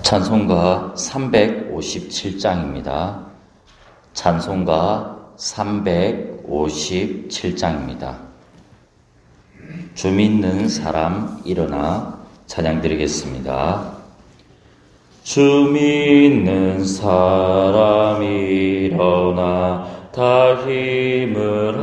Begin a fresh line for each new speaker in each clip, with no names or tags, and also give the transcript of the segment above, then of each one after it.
찬송가 357장입니다. 찬송가 357장입니다. 주 믿는 사람 일어나 찬양 드리겠습니다. 주 믿는 사람 일어나 다 힘을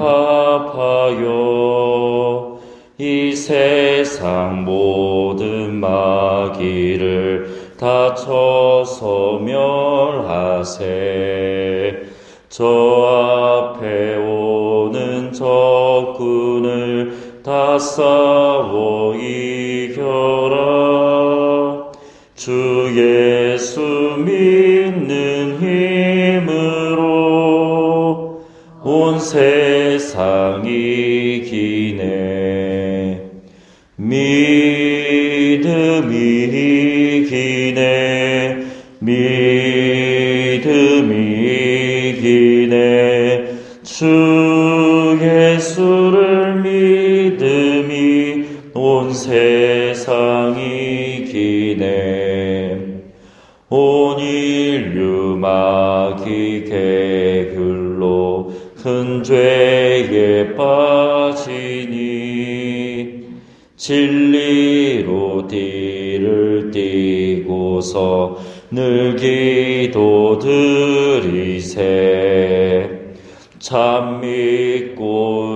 합하여 이 세상 모든 마귀를 다쳐서 멸하세. 저 앞에 오는 적군을 다 싸워 이겨라. 주 예수 믿는 힘으로 온 세상 이기네. 믿음이 이기네. 믿음이 이기네. 주 예수를 믿음이 온 세상 이기네. 온 인류 마귀 개굴로 큰 죄에 빠지니 진리로 띠를 띠고서 늘 기도 드리세. 참 믿고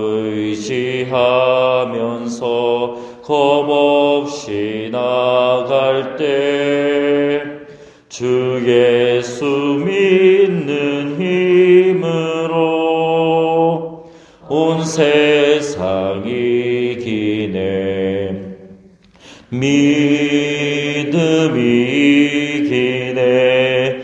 의지하면서 겁없이 나갈 때 주 예수 믿는 힘으로 온 세상 이기네. 믿음이 이기네.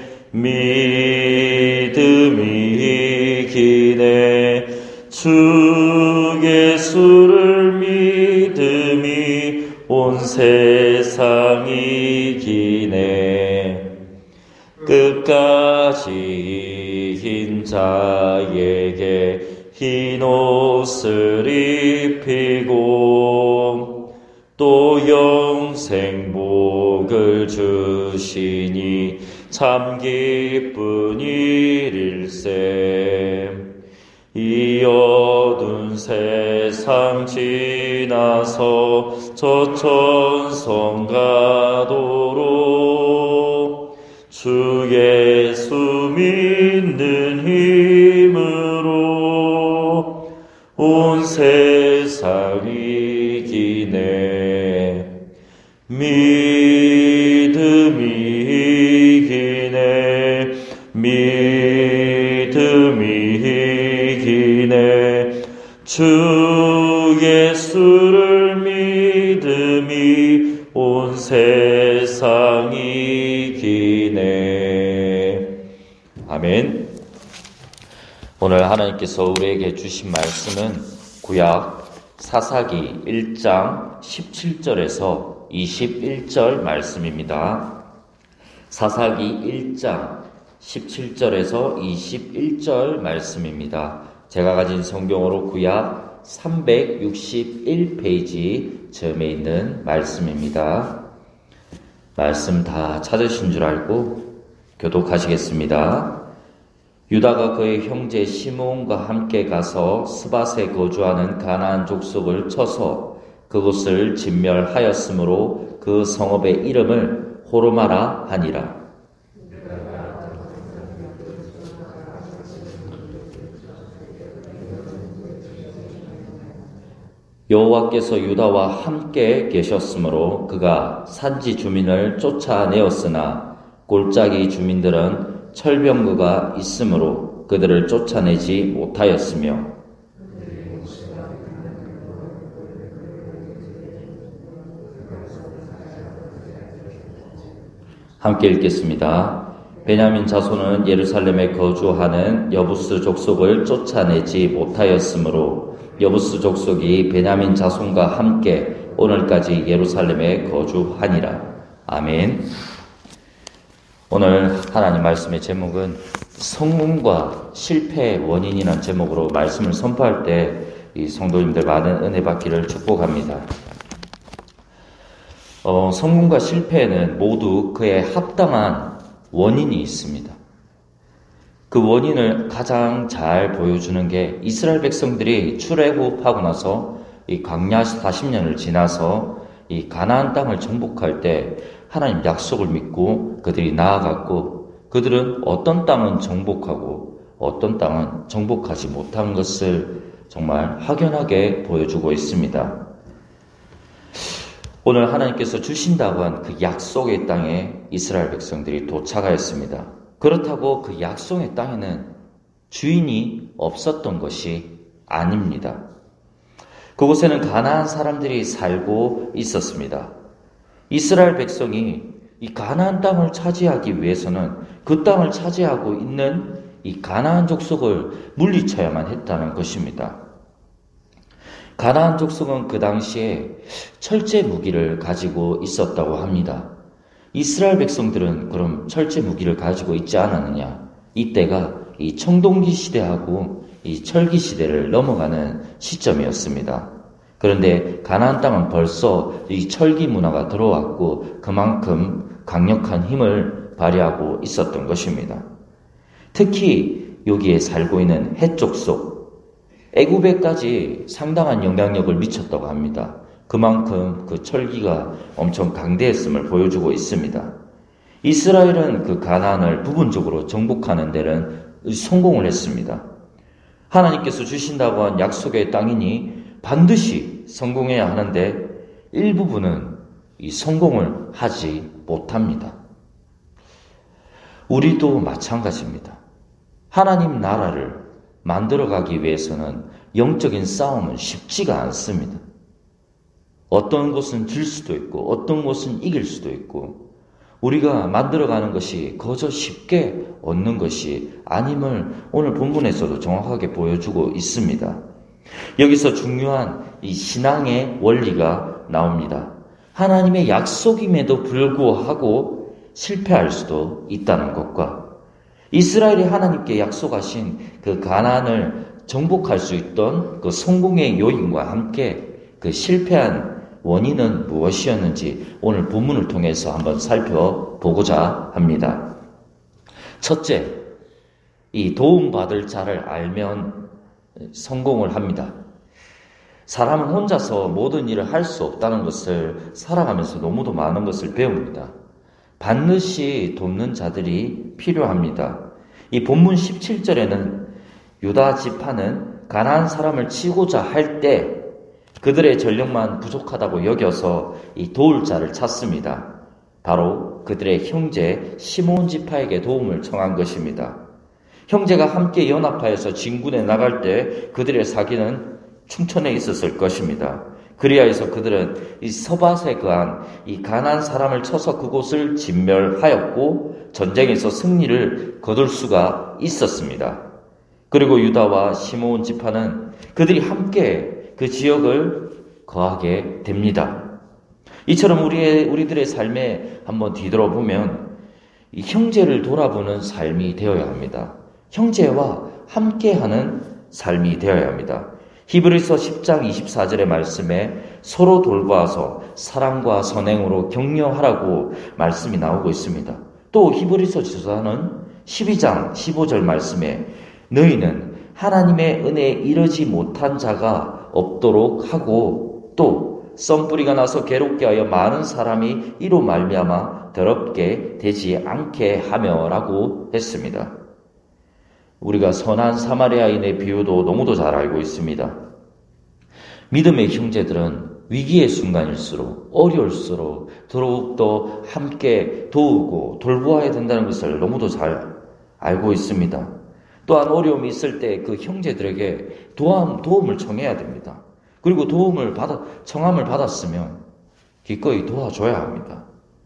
믿음이 이기네. 주 예수를 믿음이 온 세상 이기네. 끝까지 이긴 자에게 흰 옷을 입히고 또 영생 복을 주시니 참 기쁜 일일세. 이 어두운 세상 지나서 저 천성 가도록 주 예수 믿는 힘으로 온 세상 이기네. 믿음이 이기네. 믿음이 이기네. 주 예수를 믿음이 온 세상 이기네. 아멘. 오늘 하나님께서 우리에게 주신 말씀은 구약 사사기 1장 17절에서 21절 말씀입니다. 사사기 1장 17절에서 21절 말씀입니다. 제가 가진 성경으로 구약 361페이지 쯤에 있는 말씀입니다. 말씀 다 찾으신 줄 알고 교독하시겠습니다. 유다가 그의 형제 시므온과 함께 가서 스밧에 거주하는 가나안 족속을 쳐서 그곳을 진멸하였으므로 그 성읍의 이름을 호르마라 하니라. 여호와께서 유다와 함께 계셨으므로 그가 산지 주민을 쫓아내었으나 골짜기 주민들은 철병거가 있으므로 그들을 쫓아내지 못하였으며 함께 읽겠습니다. 베냐민 자손은 예루살렘에 거주하는 여부스 족속을 쫓아내지 못하였으므로 여부스 족속이 베냐민 자손과 함께 오늘까지 예루살렘에 거주하니라. 아멘. 오늘 하나님 말씀의 제목은 성공과 실패의 원인이라는 제목으로 말씀을 선포할 때 이 성도님들 많은 은혜 받기를 축복합니다. 성공과 실패에는 모두 그에 합당한 원인이 있습니다. 그 원인을 가장 잘 보여주는 게 이스라엘 백성들이 출애굽하고 나서 이 광야 40년을 지나서 이 가나안 땅을 정복할 때 하나님 약속을 믿고 그들이 나아갔고, 그들은 어떤 땅은 정복하고 어떤 땅은 정복하지 못한 것을 정말 확연하게 보여주고 있습니다. 오늘 하나님께서 주신다고 한 그 약속의 땅에 이스라엘 백성들이 도착하였습니다. 그렇다고 그 약속의 땅에는 주인이 없었던 것이 아닙니다. 그곳에는 가나안 사람들이 살고 있었습니다. 이스라엘 백성이 이 가나안 땅을 차지하기 위해서는 그 땅을 차지하고 있는 이 가나안 족속을 물리쳐야만 했다는 것입니다. 가나안 족속은 그 당시에 철제 무기를 가지고 있었다고 합니다. 이스라엘 백성들은 그럼 철제 무기를 가지고 있지 않았느냐? 이때가 이 청동기 시대하고 이 철기 시대를 넘어가는 시점이었습니다. 그런데 가나안 땅은 벌써 이 철기 문화가 들어왔고 그만큼 강력한 힘을 발휘하고 있었던 것입니다. 특히 여기에 살고 있는 헷 족속, 애굽에까지 상당한 영향력을 미쳤다고 합니다. 그만큼 그 철기가 엄청 강대했음을 보여주고 있습니다. 이스라엘은 그 가나안을 부분적으로 정복하는 데는 성공을 했습니다. 하나님께서 주신다고 한 약속의 땅이니 반드시 성공해야 하는데 일부분은 이 성공을 하지 못합니다. 우리도 마찬가지입니다. 하나님 나라를 만들어가기 위해서는 영적인 싸움은 쉽지가 않습니다. 어떤 곳은 질 수도 있고 어떤 곳은 이길 수도 있고, 우리가 만들어가는 것이 거저 쉽게 얻는 것이 아님을 오늘 본문에서도 정확하게 보여주고 있습니다. 여기서 중요한 이 신앙의 원리가 나옵니다. 하나님의 약속임에도 불구하고 실패할 수도 있다는 것과, 이스라엘이 하나님께 약속하신 그 가나안을 정복할 수 있던 그 성공의 요인과 함께 그 실패한 원인은 무엇이었는지 오늘 본문을 통해서 한번 살펴보고자 합니다. 첫째, 이 도움받을 자를 알면 성공을 합니다. 사람은 혼자서 모든 일을 할 수 없다는 것을 살아가면서 너무도 많은 것을 배웁니다. 반드시 돕는 자들이 필요합니다. 이 본문 17절에는 유다 지파는 가나안 사람을 치고자 할 때 그들의 전력만 부족하다고 여겨서 이 도울 자를 찾습니다. 바로 그들의 형제 시므온 지파에게 도움을 청한 것입니다. 형제가 함께 연합하여서 진군에 나갈 때 그들의 사기는 충천에 있었을 것입니다. 그리하여서 그들은 이 서밧에 거한 이 가나안 사람을 쳐서 그곳을 진멸하였고 전쟁에서 승리를 거둘 수가 있었습니다. 그리고 유다와 시므온 지파는 그들이 함께 그 지역을 거하게 됩니다. 이처럼 우리들의 삶에 한번 뒤돌아보면 이 형제를 돌아보는 삶이 되어야 합니다. 형제와 함께하는 삶이 되어야 합니다. 히브리서 10장 24절의 말씀에 서로 돌보아서 사랑과 선행으로 격려하라고 말씀이 나오고 있습니다. 또 히브리서 지서는 12장 15절 말씀에 너희는 하나님의 은혜에 이르지 못한 자가 없도록 하고 또 썬뿌리가 나서 괴롭게 하여 많은 사람이 이로 말미암아 더럽게 되지 않게 하며라고 했습니다. 우리가 선한 사마리아인의 비유도 너무도 잘 알고 있습니다. 믿음의 형제들은 위기의 순간일수록 어려울수록 더욱더 함께 도우고 돌보아야 된다는 것을 너무도 잘 알고 있습니다. 또한 어려움이 있을 때 그 형제들에게 도움을 청해야 됩니다. 그리고 청함을 받았으면 기꺼이 도와줘야 합니다.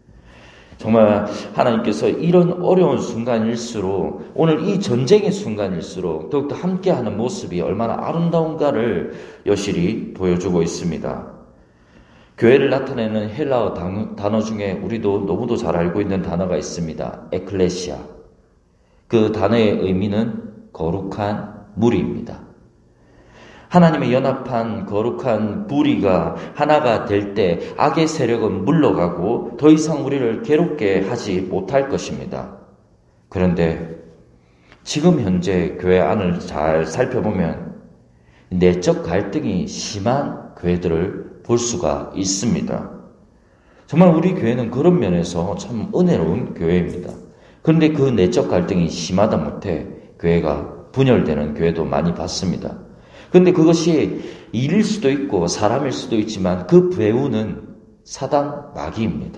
정말 하나님께서 이런 어려운 순간일수록, 오늘 이 전쟁의 순간일수록 더욱더 함께하는 모습이 얼마나 아름다운가를 여실히 보여주고 있습니다. 교회를 나타내는 헬라어 단어 중에 우리도 너무도 잘 알고 있는 단어가 있습니다. 에클레시아. 그 단어의 의미는 거룩한 무리입니다. 하나님의 연합한 거룩한 무리가 하나가 될 때 악의 세력은 물러가고 더 이상 우리를 괴롭게 하지 못할 것입니다. 그런데 지금 현재 교회 안을 잘 살펴보면 내적 갈등이 심한 교회들을 볼 수가 있습니다. 정말 우리 교회는 그런 면에서 참 은혜로운 교회입니다. 그런데 그 내적 갈등이 심하다 못해 교회가 분열되는 교회도 많이 봤습니다. 그런데 그것이 일일 수도 있고 사람일 수도 있지만 그 배후는 사단 마귀입니다.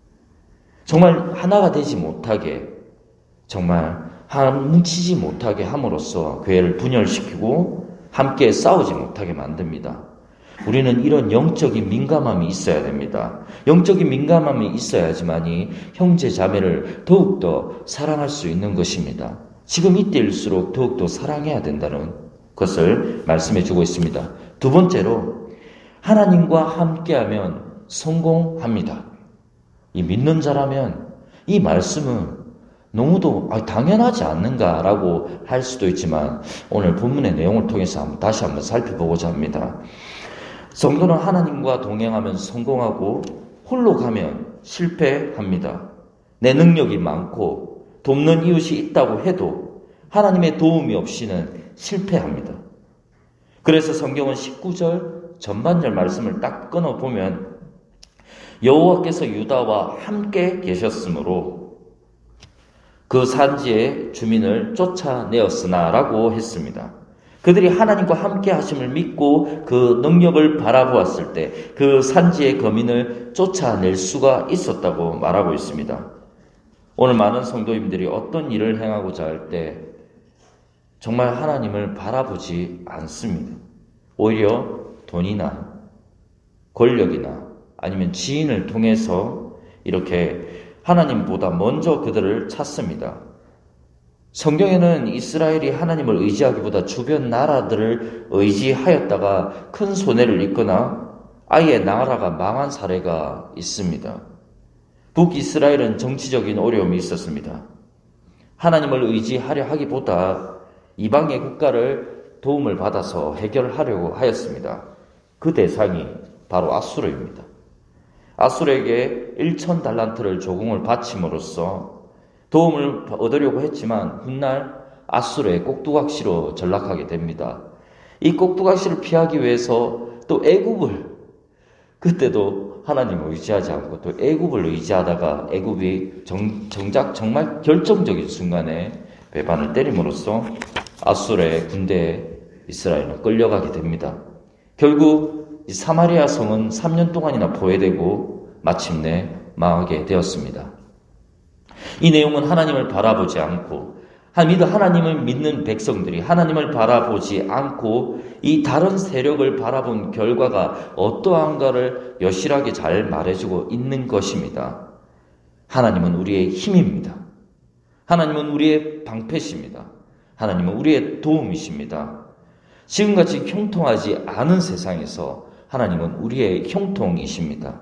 정말 하나가 되지 못하게, 정말 뭉치지 못하게 함으로써 교회를 분열시키고 함께 싸우지 못하게 만듭니다. 우리는 이런 영적인 민감함이 있어야 됩니다. 영적인 민감함이 있어야지만이 형제 자매를 더욱더 사랑할 수 있는 것입니다. 지금 이때일수록 더욱더 사랑해야 된다는 것을 말씀해 주고 있습니다. 두 번째로, 하나님과 함께하면 성공합니다. 이 믿는 자라면 이 말씀은 너무도 당연하지 않는가라고 할 수도 있지만 오늘 본문의 내용을 통해서 다시 한번 살펴보고자 합니다. 성도는 하나님과 동행하면 성공하고 홀로 가면 실패합니다. 내 능력이 많고 돕는 이웃이 있다고 해도 하나님의 도움이 없이는 실패합니다. 그래서 성경은 19절 전반절 말씀을 딱 끊어보면 여호와께서 유다와 함께 계셨으므로 그 산지의 주민을 쫓아내었으나 라고 했습니다. 그들이 하나님과 함께 하심을 믿고 그 능력을 바라보았을 때 그 산지의 거민을 쫓아낼 수가 있었다고 말하고 있습니다. 오늘 많은 성도님들이 어떤 일을 행하고자 할 때 정말 하나님을 바라보지 않습니다. 오히려 돈이나 권력이나 아니면 지인을 통해서 이렇게 하나님보다 먼저 그들을 찾습니다. 성경에는 이스라엘이 하나님을 의지하기보다 주변 나라들을 의지하였다가 큰 손해를 입거나 아예 나라가 망한 사례가 있습니다. 북이스라엘은 정치적인 어려움이 있었습니다. 하나님을 의지하려 하기보다 이방의 국가를 도움을 받아서 해결하려고 하였습니다. 그 대상이 바로 아수르입니다. 아수르에게 1,000달란트를 조공을 바침으로써 도움을 얻으려고 했지만 훗날 아수르의 꼭두각시로 전락하게 됩니다. 이 꼭두각시를 피하기 위해서 또 애굽을, 그때도 하나님을 의지하지 않고 또 애굽을 의지하다가 애굽이 정작 정말 결정적인 순간에 배반을 때림으로써 아수르의 군대에 이스라엘은 끌려가게 됩니다. 결국 이 사마리아 성은 3년 동안이나 포위되고 마침내 망하게 되었습니다. 이 내용은 하나님을 바라보지 않고 하나님을 믿는 백성들이 하나님을 바라보지 않고 이 다른 세력을 바라본 결과가 어떠한가를 여실하게 잘 말해주고 있는 것입니다. 하나님은 우리의 힘입니다. 하나님은 우리의 방패십니다. 하나님은 우리의 도움이십니다. 지금같이 형통하지 않은 세상에서 하나님은 우리의 형통이십니다.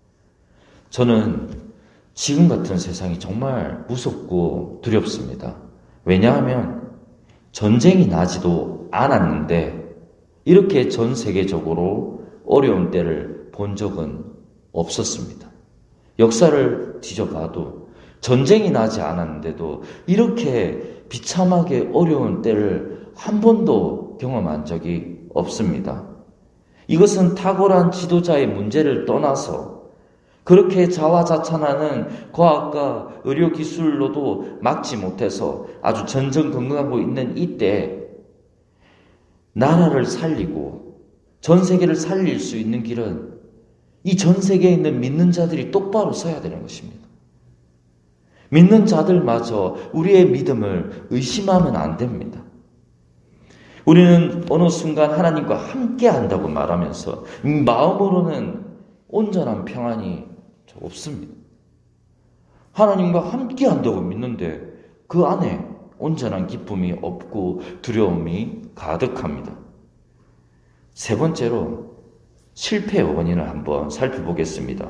저는 지금 같은 세상이 정말 무섭고 두렵습니다. 왜냐하면 전쟁이 나지도 않았는데 이렇게 전 세계적으로 어려운 때를 본 적은 없었습니다. 역사를 뒤져봐도 전쟁이 나지 않았는데도 이렇게 비참하게 어려운 때를 한 번도 경험한 적이 없습니다. 이것은 탁월한 지도자의 문제를 떠나서 그렇게 자화자찬하는 과학과 의료기술로도 막지 못해서 아주 전전긍긍하고 있는 이때 나라를 살리고 전 세계를 살릴 수 있는 길은 이 전 세계에 있는 믿는 자들이 똑바로 서야 되는 것입니다. 믿는 자들마저 우리의 믿음을 의심하면 안 됩니다. 우리는 어느 순간 하나님과 함께 한다고 말하면서 마음으로는 온전한 평안이 없습니다. 하나님과 함께 한다고 믿는데 그 안에 온전한 기쁨이 없고 두려움이 가득합니다. 세 번째로 실패의 원인을 한번 살펴보겠습니다.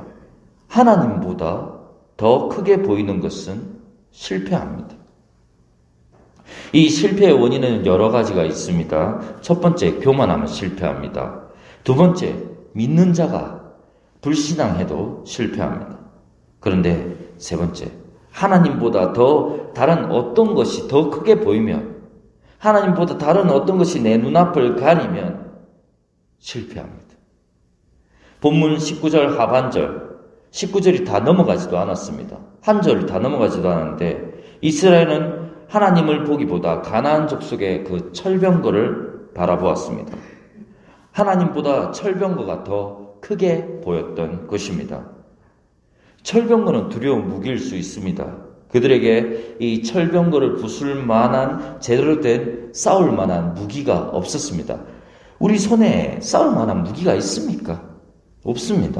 하나님보다 더 크게 보이는 것은 실패합니다. 이 실패의 원인은 여러 가지가 있습니다. 첫 번째, 교만하면 실패합니다. 두 번째, 믿는 자가 불신앙해도 실패합니다. 그런데 세 번째, 하나님보다 더 다른 어떤 것이 더 크게 보이면, 하나님보다 다른 어떤 것이 내 눈앞을 가리면 실패합니다. 본문 19절 하반절, 19절이 다 넘어가지도 않았습니다. 한 절이 다 넘어가지도 않았는데 이스라엘은 하나님을 보기보다 가나안 족속의 그 철병거를 바라보았습니다. 하나님보다 철병거가 더 크게 보였던 것입니다. 철병거는 두려운 무기일 수 있습니다. 그들에게 이 철병거를 부술 만한 제대로 된 싸울 만한 무기가 없었습니다. 우리 손에 싸울 만한 무기가 있습니까? 없습니다.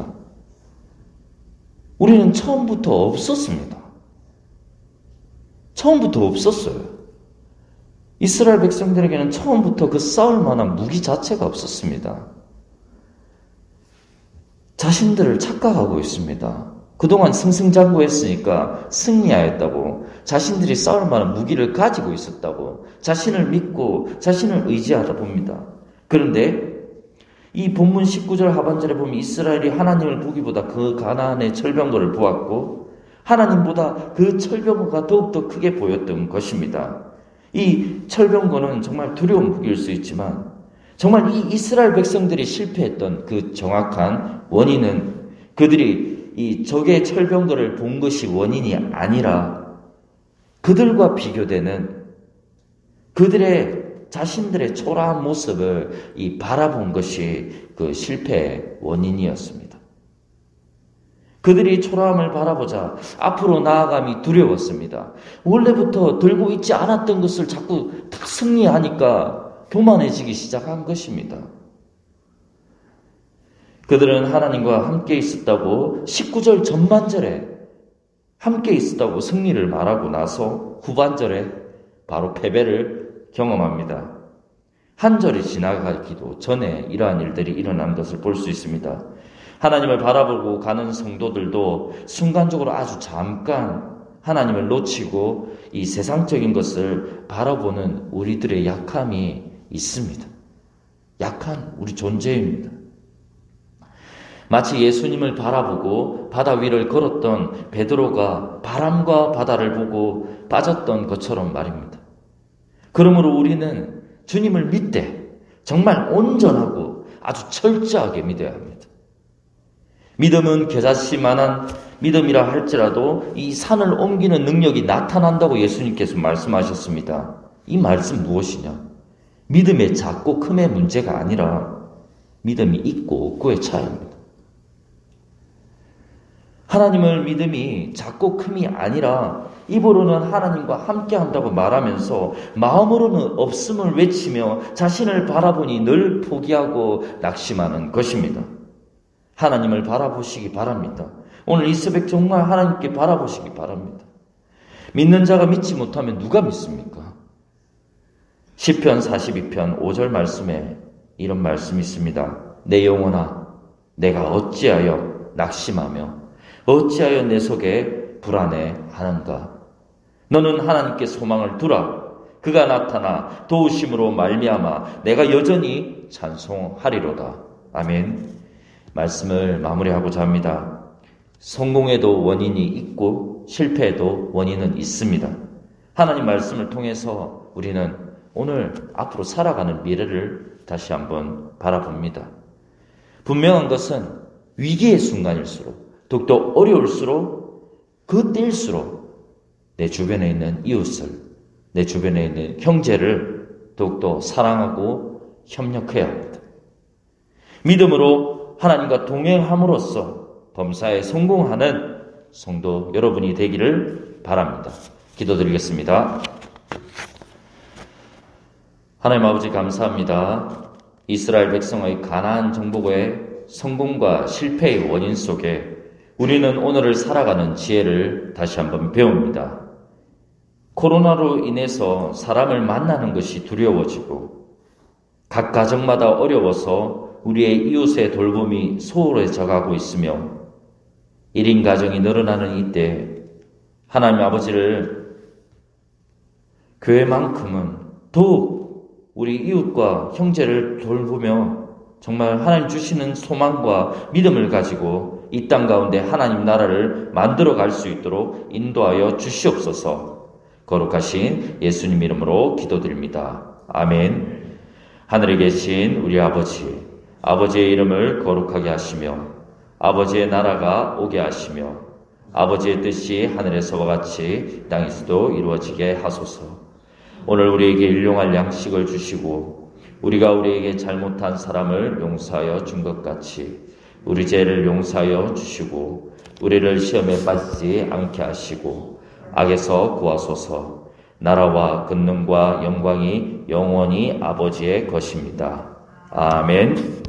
우리는 처음부터 없었습니다. 처음부터 없었어요. 이스라엘 백성들에게는 처음부터 그 싸울 만한 무기 자체가 없었습니다. 자신들을 착각하고 있습니다. 그동안 승승장구했으니까 승리하였다고, 자신들이 싸울 만한 무기를 가지고 있었다고 자신을 믿고 자신을 의지하다 봅니다. 그런데 이 본문 19절 하반절에 보면 이스라엘이 하나님을 보기보다 그 가나안의 철병거를 보았고 하나님보다 그 철병거가 더욱더 크게 보였던 것입니다. 이 철병거는 정말 두려운 무기일 수 있지만 정말 이 이스라엘 백성들이 실패했던 그 정확한 원인은 그들이 이 적의 철병거를 본 것이 원인이 아니라 그들과 비교되는 그들의 자신들의 초라한 모습을 바라본 것이 그 실패의 원인이었습니다. 그들이 초라함을 바라보자 앞으로 나아감이 두려웠습니다. 원래부터 들고 있지 않았던 것을 자꾸 딱 승리하니까 교만해지기 시작한 것입니다. 그들은 하나님과 함께 있었다고 19절 전반절에 함께 있었다고 승리를 말하고 나서 후반절에 바로 패배를 경험합니다. 한 절이 지나가기도 전에 이러한 일들이 일어난 것을 볼 수 있습니다. 하나님을 바라보고 가는 성도들도 순간적으로 아주 잠깐 하나님을 놓치고 이 세상적인 것을 바라보는 우리들의 약함이 있습니다. 약한 우리 존재입니다. 마치 예수님을 바라보고 바다 위를 걸었던 베드로가 바람과 바다를 보고 빠졌던 것처럼 말입니다. 그러므로 우리는 주님을 믿되 정말 온전하고 아주 철저하게 믿어야 합니다. 믿음은 겨자씨만한 믿음이라 할지라도 이 산을 옮기는 능력이 나타난다고 예수님께서 말씀하셨습니다. 이 말씀 무엇이냐? 믿음의 작고 큼의 문제가 아니라 믿음이 있고 없고의 차이입니다. 하나님을 믿음이 작고 큼이 아니라 입으로는 하나님과 함께 한다고 말하면서 마음으로는 없음을 외치며 자신을 바라보니 늘 포기하고 낙심하는 것입니다. 하나님을 바라보시기 바랍니다. 오늘 이 새벽 정말 하나님께 바라보시기 바랍니다. 믿는 자가 믿지 못하면 누가 믿습니까? 시편 42편 5절 말씀에 이런 말씀이 있습니다. 내 영혼아, 내가 어찌하여 낙심하며 어찌하여 내 속에 불안해하는가? 너는 하나님께 소망을 두라. 그가 나타나 도우심으로 말미암아 내가 여전히 찬송하리로다. 아멘. 말씀을 마무리하고자 합니다. 성공에도 원인이 있고 실패에도 원인은 있습니다. 하나님 말씀을 통해서 우리는 오늘 앞으로 살아가는 미래를 다시 한번 바라봅니다. 분명한 것은 위기의 순간일수록 더욱더 어려울수록 그때일수록 내 주변에 있는 이웃을, 내 주변에 있는 형제를 더욱더 사랑하고 협력해야 합니다. 믿음으로 하나님과 동행함으로써 범사에 성공하는 성도 여러분이 되기를 바랍니다. 기도드리겠습니다. 하나님 아버지 감사합니다. 이스라엘 백성의 가나안 정복의 성공과 실패의 원인 속에 우리는 오늘을 살아가는 지혜를 다시 한번 배웁니다. 코로나로 인해서 사람을 만나는 것이 두려워지고 각 가정마다 어려워서 우리의 이웃의 돌봄이 소홀해져 가고 있으며 1인 가정이 늘어나는 이때 하나님 아버지를 교회만큼은 더욱 우리 이웃과 형제를 돌보며 정말 하나님 주시는 소망과 믿음을 가지고 이 땅 가운데 하나님 나라를 만들어 갈 수 있도록 인도하여 주시옵소서. 거룩하신 예수님 이름으로 기도드립니다. 아멘. 하늘에 계신 우리 아버지, 아버지의 이름을 거룩하게 하시며 아버지의 나라가 오게 하시며 아버지의 뜻이 하늘에서와 같이 땅에서도 이루어지게 하소서. 오늘 우리에게 일용할 양식을 주시고 우리가 우리에게 잘못한 사람을 용서하여 준 것 같이 우리 죄를 용서하여 주시고 우리를 시험에 빠지지 않게 하시고 악에서 구하소서. 나라와 권능과 영광이 영원히 아버지의 것입니다. 아멘.